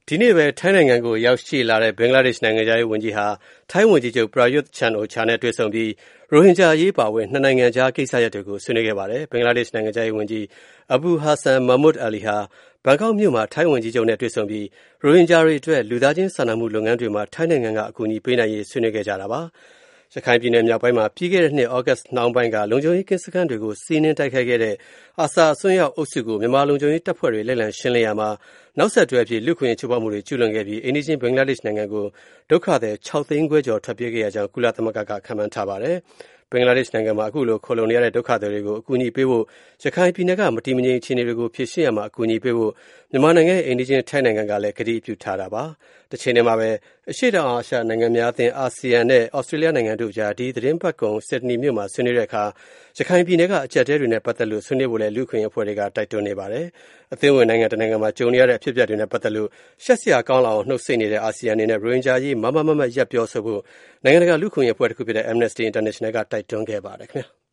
ဒီနေ့ပဲထိုင်းနိုင်ငံကိုရောက်ရှိလာတဲ့ဘင်္ဂလားဒေ့ရှ်နိုင်ငံခြားရေးဝန်ကြီးဟာထိုင်းဝန်ကြီးချုပ် Prayut Chan-o-cha နဲ့တွေ့ဆုံပြီးရိုဟင်ဂျာအရေးပါဝင်နှစ်နိုင်ငံကြားကိစ္စရပ်တွေကိုဆွေးနွေးခဲ့ပါတယ်။ဘင်္ဂလားဒေ့ရှ်နိုင်ငံခြားရေးဝန်ကြီး Abul Hassan Mahmood Ali ဟာဘန်ကောက်မြို့မှာထိုင်းဝန်ကြီးချုပ်နဲ့တွေ့ဆုံပြီးရိုဟင်ဂျာတွေအတွက်လူသားချင်းစာနာမှုလုပ်ငန်းတွေမှာထိုင်းနိုင်ငံကအကူအညီပေးနိုင်ရေးဆွေးနွေးခဲ့ကြတာပါ။ရခိုင်ပြည်နယ်မြောက်ပိုင်းမှာပြီးခဲ့တဲ့နှစ်သြဂတ်နှောင်းပိုင်းကလုံခြုံရေးကင်းစခန်းတွေကိုစီးနင်းတိုက်ခိုက်ခဲ့တဲ့အာဆာအစွန်းရောက်အုပ်စုကိုမြန်မာလုံခြုံရေးတပ်ဖွဲ့တွေလိုက်လံရှင်းလင်းရာမှာနောက်ဆက်တွဲအဖြစ်လူ့အခွင့်အရေးချိုးဖောက်မှုတွေကျူးလွန်ခဲ့ပြီးအိမ်နီးချင်းဘင်္ဂလားဒေ့ရှ်နိုင်ငံကိုဒုက္ခသည်6သိန်းခွဲကျော်ထွက်ပြေးခဲ့ရကြောင်းကုလသမဂ္ဂကခန့်မှန်းထားပါတယ်။ဘင်္ဂလားဒေ့ရှ်နိုင်ငံမှာအခုလိုခိုလှုံနေရတဲ့ဒုက္ခသည်တွေကိုအကူအညီပေးဖို့ရခိုင်ပြည်နယ်ကမတည်မငြိမ်အခြေအနေတွေကိုဖြေရှင်းရမှာအကူအညီပေးဖို့မြန်မာနိုင်ငံရဲ့အိမ်နီးချင်းထိုင်းနိုင်ငံကလည်းကတိပြုထားတာပါ။တစ်ချိန်တည်းမှာပဲအရှေ့တောင်အာရှနိုင်ငံများအသင်းအာဆီယံနဲ့ဩစတြေးလျနိုင်ငံတို့ကြားဒီသတင်းပတ်ကုန်ဆစ်ဒနီမြို့မှာဆွေးနွေးတဲ့အခါရခိုင်ပြည်နယ်ကအကျပ်အတည်းတွေနဲ့ပတ်သက်လို့ဆွေးနွေးဖို့လည်းလူ့အခွင့်အရေးအဖွဲ့တွေကတိုက်တွန်းနေပါတယ်။အသင်းဝင်နိုင်ငံတစ်နိုင်ငံမှာကြုံနေရတဲ့အဖြစ်အပျက်တွေနဲ့ပတ်သက်လို့ရှက်စရာကောင်းလောက်အောင်နှုတ်ဆိတ်နေတဲ့အာဆီယံအနေနဲ့ရိုဟင်ဂျာရေးမတ်ရပ်ပြောဆိုဖို့နိုင်ငံတကာလူ့အခွင့်အရေးအဖွဲ့တစ်ခုဖြစ်တဲ့ Amnesty International ကတိုက်တွန်းခဲ့ပါတယ်ခင်ဗျာ။